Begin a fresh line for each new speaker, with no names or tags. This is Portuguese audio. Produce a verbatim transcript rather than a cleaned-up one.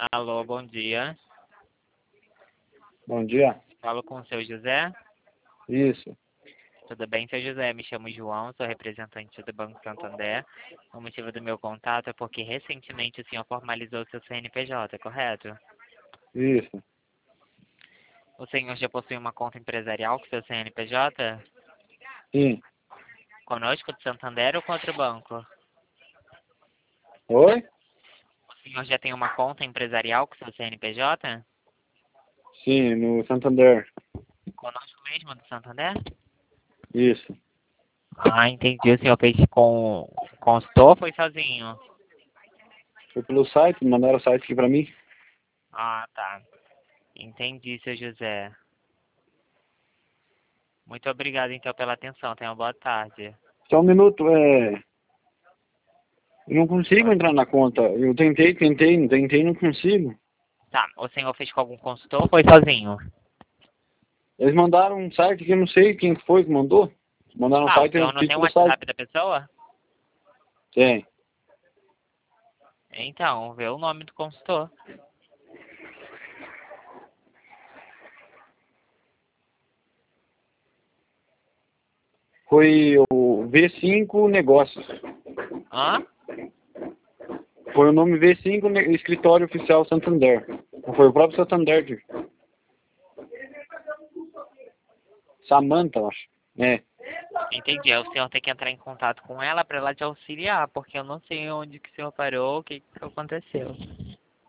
Alô, bom dia.
Bom dia.
Falo com o seu José.
Isso.
Tudo bem, seu José? Me chamo João, sou representante do Banco Santander. O motivo do meu contato é porque recentemente o senhor formalizou seu C N P J, correto?
Isso.
O senhor já possui uma conta empresarial com seu C N P J?
Sim.
Conosco, do Santander ou com outro banco?
Oi?
O senhor já tem uma conta empresarial com seu C N P J?
Sim, no Santander.
Conosco mesmo, do Santander?
Isso.
Ah, entendi. O senhor fez com consultor ou foi sozinho?
Foi pelo site, mandaram o site aqui pra mim.
Ah, tá. Entendi, seu José. Muito obrigado, então, pela atenção. Tenha uma boa tarde.
Só um minuto, é... Eu não consigo entrar na conta. Eu tentei, tentei, tentei, não consigo.
Tá, o senhor fez com algum consultor ou foi sozinho?
Eles mandaram um site que eu não sei quem foi que mandou. Mandaram um
Ah, o
site, eu
senhor não
fiz
tem o
pelo site.
WhatsApp da pessoa?
Tem.
Então, vê o nome do consultor.
Foi o V cinco Negócios.
Hã?
Foi o nome V cinco Ne- Escritório Oficial Santander. Foi o próprio Santander. de- Samantha, eu acho. É.
Entendi. O senhor tem que entrar em contato com ela para ela te auxiliar, porque eu não sei onde que o senhor parou, o que que aconteceu.